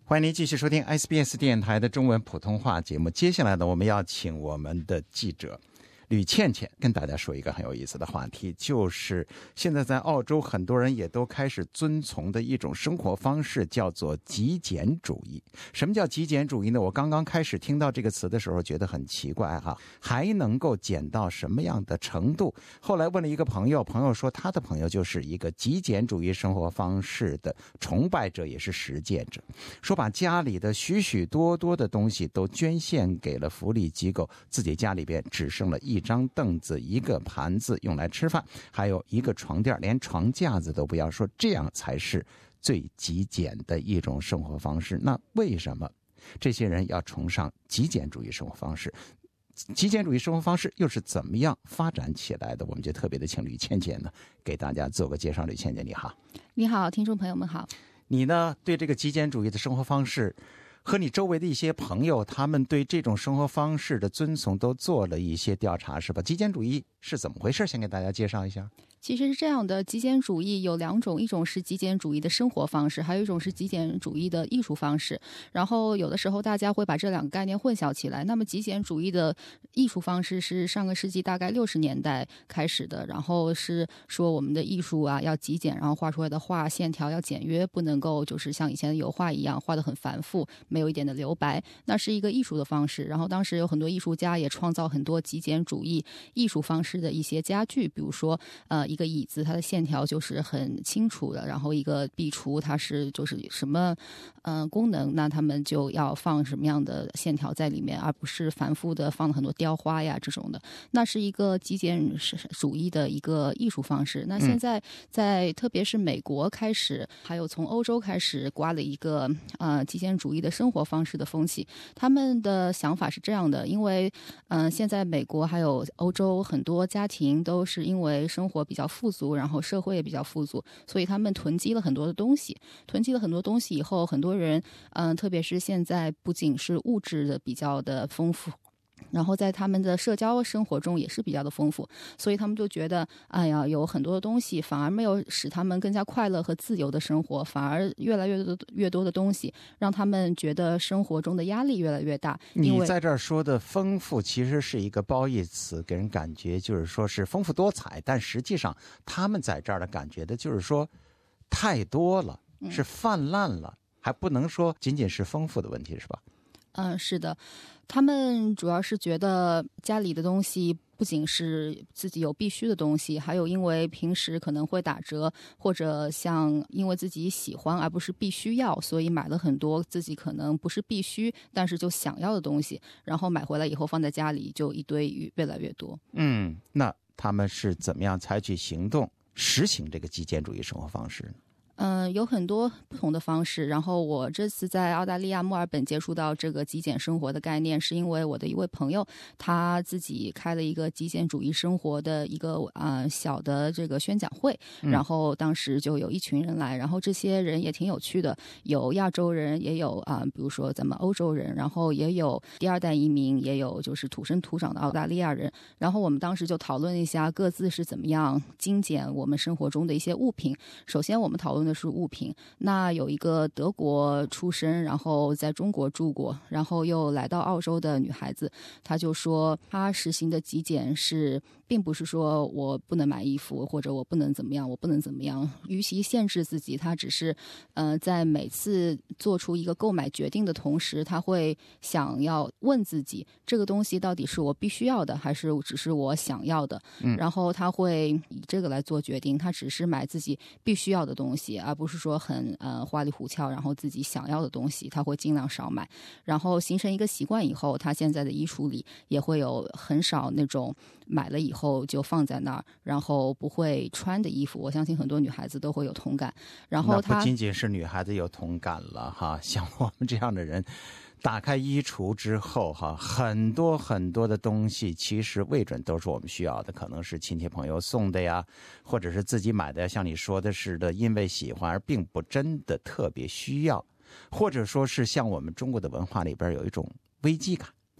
欢迎您继续收听 SBS 电台的中文普通话节目。接下来呢，我们要请我们的记者吕倩倩跟大家说一个很有意思的话题，就是现在在澳洲很多人也都开始遵从的一种生活方式，叫做极简主义。什么叫极简主义呢？我刚刚开始听到这个词的时候觉得很奇怪哈，还能够减到什么样的程度？后来问了一个朋友，朋友说他的朋友就是一个极简主义生活方式的崇拜者，也是实践者，说把家里的许许多多的东西都捐献给了福利机构，自己家里边只剩了一张凳子、一个盘子用来吃饭，还有一个床垫，连床架子都不要，说这样才是最极简的一种生活方式。那为什么这些人要崇尚极简主义生活方式？极简主义生活方式又是怎么样发展起来的？我们就特别的请吕倩倩呢给大家做个介绍。吕倩倩你好。 你好，听众朋友们好。 你呢对这个极简主义的生活方式和你周围的一些朋友，他们对这种生活方式的遵从都做了一些调查是吧？极简主义是怎么回事？先给大家介绍一下。 其实是这样的，极简主义有两种，一种是极简主义的生活方式，还有一种是极简主义的艺术方式。然后有的时候大家会把这两个概念混淆起来。那么极简主义的艺术方式是上个世纪大概60年代开始的，然后是说我们的艺术啊要极简，然后画出来的画线条要简约，不能够就是像以前的油画一样画得很繁复，没有一点的留白，那是一个艺术的方式。然后当时有很多艺术家也创造很多极简主义艺术方式的一些家具，比如说一个椅子它的线条就是很清楚的，然后一个壁橱它是就是什么功能，那他们就要放什么样的线条在里面，而不是反复的放了很多雕花呀这种的。那是一个极简主义的一个艺术方式。那现在在特别是美国开始，还有从欧洲开始刮了一个极简主义的生活方式的风气。他们的想法是这样的，因为现在美国还有欧洲很多家庭都是因为生活比较富足，然后社会也比较富足，所以他们囤积了很多的东西。囤积了很多东西以后，很多人特别是现在不仅是物质的比较的丰富，然后在他们的社交生活中也是比较的丰富，所以他们就觉得哎呀，有很多的东西反而没有使他们更加快乐和自由的生活，反而越来越多的东西让他们觉得生活中的压力越来越大。 你在这儿说的丰富其实是一个褒义词，给人感觉就是说是丰富多彩，但实际上他们在这儿的感觉的就是说太多了，是泛滥了，还不能说仅仅是丰富的问题，是吧？ 是的，他们主要是觉得家里的东西不仅是自己有必须的东西，还有因为平时可能会打折，或者像因为自己喜欢而不是必须要，所以买了很多自己可能不是必须但是就想要的东西，然后买回来以后放在家里就一堆越来越多。 那他们是怎么样采取行动实行这个极简主义生活方式呢？ 有很多不同的方式。然后我这次在澳大利亚墨尔本接触到这个极简生活的概念，是因为我的一位朋友他自己开了一个极简主义生活的一个小的这个宣讲会，然后当时就有一群人来，然后这些人也挺有趣的，有亚洲人，也有比如说咱们欧洲人，然后也有第二代移民，也有就是土生土长的澳大利亚人。然后我们当时就讨论一下各自是怎么样精简我们生活中的一些物品。首先我们讨论的是物品，那有一个德国出生，然后在中国住过，然后又来到澳洲的女孩子，她就说她实行的极简是并不是说我不能买衣服，或者我不能怎么样，我不能怎么样，与其限制自己，她只是在每次做出一个购买决定的同时，她会想要问自己这个东西到底是我必须要的还是只是我想要的，然后她会以这个来做决定，她只是买自己必须要的东西，而不是说很花里胡俏，然后自己想要的东西他会尽量少买。然后形成一个习惯以后，他现在的衣橱里也会有很少那种买了以后就放在那儿然后不会穿的衣服，我相信很多女孩子都会有同感。然后那不仅仅是女孩子有同感了哈，像我们这样的人打开衣橱之后很多很多的东西其实未准都是我们需要的，可能是亲戚朋友送的呀，或者是自己买的呀，像你说的似的，因为喜欢而并不真的特别需要，或者说是像我们中国的文化里边有一种危机感，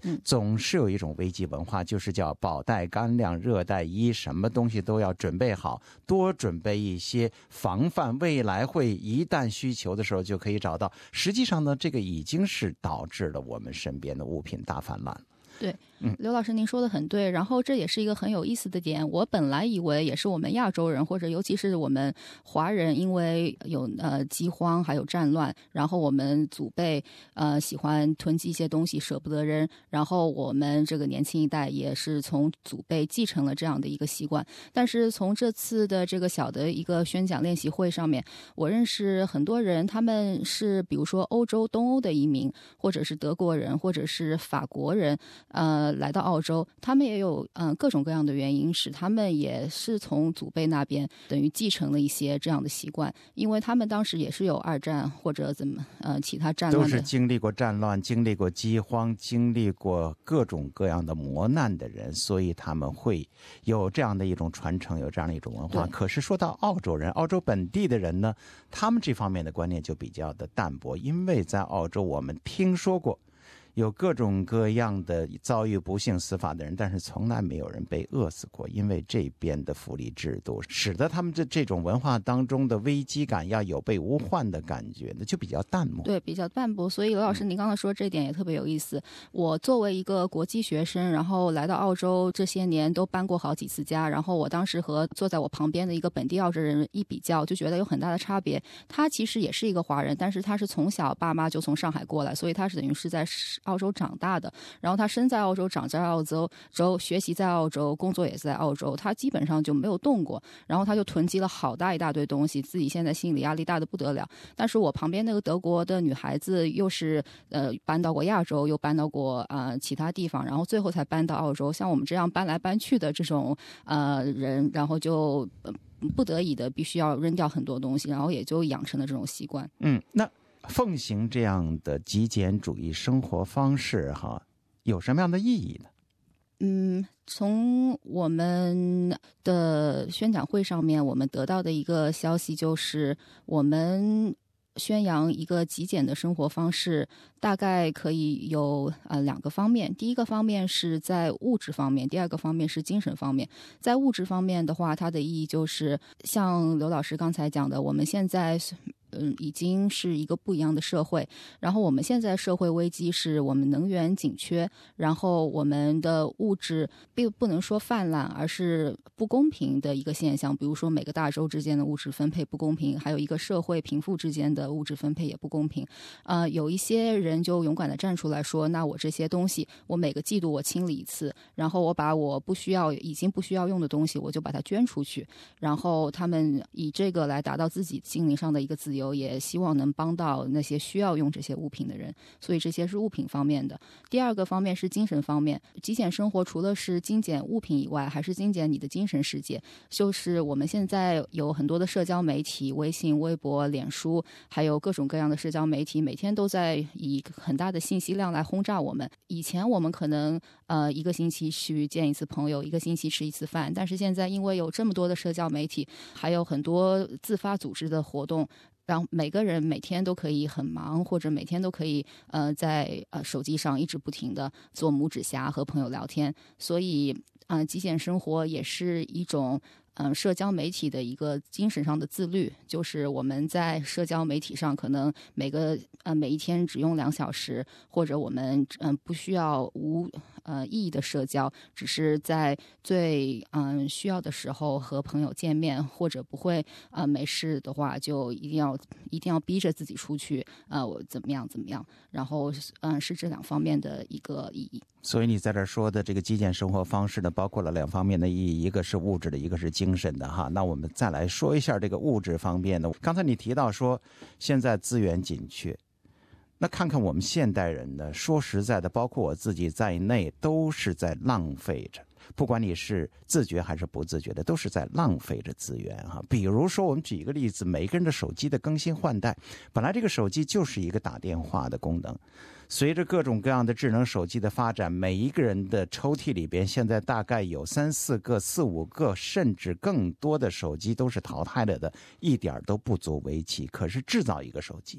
总是有一种危机文化，就是叫饱带干粮、热带衣，什么东西都要准备好，多准备一些，防范未来会一旦需求的时候就可以找到。实际上呢，这个已经是导致了我们身边的物品大泛滥。 对，刘老师您说的很对，然后这也是一个很有意思的点。我本来以为也是我们亚洲人，或者尤其是我们华人，因为有饥荒还有战乱，然后我们祖辈喜欢囤积一些东西舍不得扔，然后我们这个年轻一代也是从祖辈继承了这样的一个习惯。但是从这次的这个小的一个宣讲练习会上面，我认识很多人，他们是比如说欧洲东欧的移民，或者是德国人，或者是法国人，来到澳洲，他们也有各种各样的原因，使他们也是从祖辈那边等于继承了一些这样的习惯，因为他们当时也是有二战或者其他战乱的， 都是经历过战乱、经历过饥荒、经历过各种各样的磨难的人，所以他们会有这样的一种传承，有这样的一种文化。可是说到澳洲人，澳洲本地的人呢，他们这方面的观念就比较的淡薄，因为在澳洲我们听说过有各种各样的遭遇不幸死法的人，但是从来没有人被饿死过，因为这边的福利制度使得他们这种文化当中的危机感要有备无患的感觉，那就比较淡漠。 对，比较淡薄。所以刘老师您刚才说这点也特别有意思。我作为一个国际学生，然后来到澳洲这些年都搬过好几次家，然后我当时和坐在我旁边的一个本地澳洲人一比较，就觉得有很大的差别。他其实也是一个华人，但是他是从小爸妈就从上海过来，所以他是等于是在澳洲长大的，然后他生在澳洲，长在澳洲，学习在澳洲，工作也是在澳洲，他基本上就没有动过，然后他就囤积了好大一大堆东西，自己现在心理压力大的不得了。但是我旁边那个德国的女孩子又是搬到过亚洲，又搬到过其他地方，然后最后才搬到澳洲。像我们这样搬来搬去的这种人，然后就不得已的必须要扔掉很多东西，然后也就养成了这种习惯。 那奉行这样的极简主义生活方式有什么样的意义呢？ 从我们的宣讲会上面我们得到的一个消息就是，我们宣扬一个极简的生活方式大概可以有两个方面。第一个方面是在物质方面，第二个方面是精神方面。在物质方面的话，它的意义就是像刘老师刚才讲的，我们现在已经是一个不一样的社会，然后我们现在社会危机是我们能源紧缺，然后我们的物质并不能说泛滥，而是不公平的一个现象。比如说每个大洲之间的物质分配不公平，还有一个社会贫富之间的物质分配也不公平。有一些人就勇敢地站出来说，那我这些东西我每个季度我清理一次，然后我把我已经不需要用的东西我就把它捐出去，然后他们以这个来达到自己心灵上的一个自由，也希望能帮到那些需要用这些物品的人。所以这些是物品方面的。第二个方面是精神方面，极简生活除了是精简物品以外，还是精简你的精神世界。就是我们现在有很多的社交媒体，微信、微博、脸书，还有各种各样的社交媒体，每天都在以很大的信息量来轰炸我们。以前我们可能一个星期去见一次朋友，一个星期吃一次饭，但是现在因为有这么多的社交媒体，还有很多自发组织的活动，让每个人每天都可以很忙，或者每天都可以在手机上一直不停的做拇指侠和朋友聊天。所以极简生活也是一种社交媒体的一个精神上的自律，就是我们在社交媒体上可能每一天只用2小时，或者我们不需要无意义的社交，只是在最需要的时候和朋友见面，或者不会没事的话就一定要逼着自己出去我怎么样，然后是这两方面的一个意义。 所以你在这说的这个极简生活方式呢，包括了两方面的意义，一个是物质的，一个是精神的哈。那我们再来说一下这个物质方面的。刚才你提到说现在资源紧缺，那看看我们现代人呢，说实在的，包括我自己在内，都是在浪费着。不管你是自觉还是不自觉的，都是在浪费着资源哈。比如说，我们举一个例子，每个人的手机的更新换代，本来这个手机就是一个打电话的功能，随着各种各样的智能手机的发展，每一个人的抽屉里边现在大概有3、4个、4、5个，甚至更多的手机都是淘汰了的，一点都不足为奇。可是制造一个手机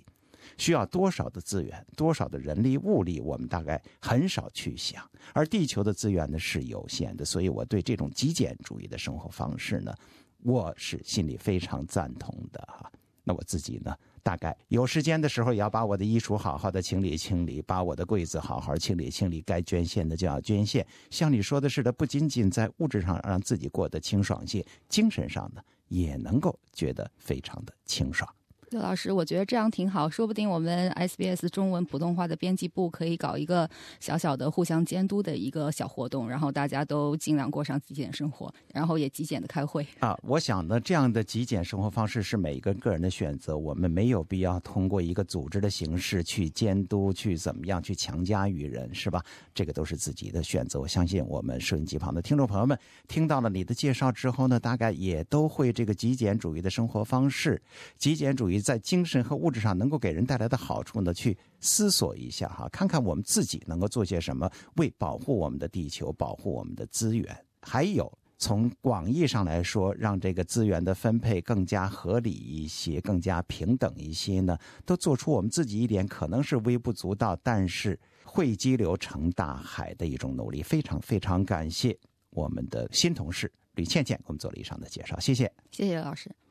需要多少的资源，多少的人力物力，我们大概很少去想。而地球的资源呢是有限的，所以我对这种极简主义的生活方式呢，我是心里非常赞同的哈。那我自己呢，大概有时间的时候也要把我的衣橱好好的清理清理，把我的柜子好好清理清理，该捐献的就要捐献。像你说的似的，不仅仅在物质上让自己过得清爽些，精神上呢也能够觉得非常的清爽。 刘老师，我觉得这样挺好，说不定我们 SBS 中文普通话的编辑部可以搞一个小小的互相监督的一个小活动，然后大家都尽量过上极简生活，然后也极简的开会啊。我想呢，这样的极简生活方式是每一个个人的选择，我们没有必要通过一个组织的形式去监督，去怎么样去强加于人，是吧？这个都是自己的选择。我相信我们收音机旁的听众朋友们听到了你的介绍之后呢，大概也都会这个极简主义的生活方式，极简主义在精神和物质上能够给人带来的好处呢，去思索一下哈，看看我们自己能够做些什么，为保护我们的地球，保护我们的资源，还有从广义上来说，让这个资源的分配更加合理一些，更加平等一些呢，都做出我们自己一点可能是微不足道，但是汇激流成大海的一种努力。非常非常感谢我们的新同事吕倩倩给我们做了以上的介绍，谢谢。 谢谢刘老师。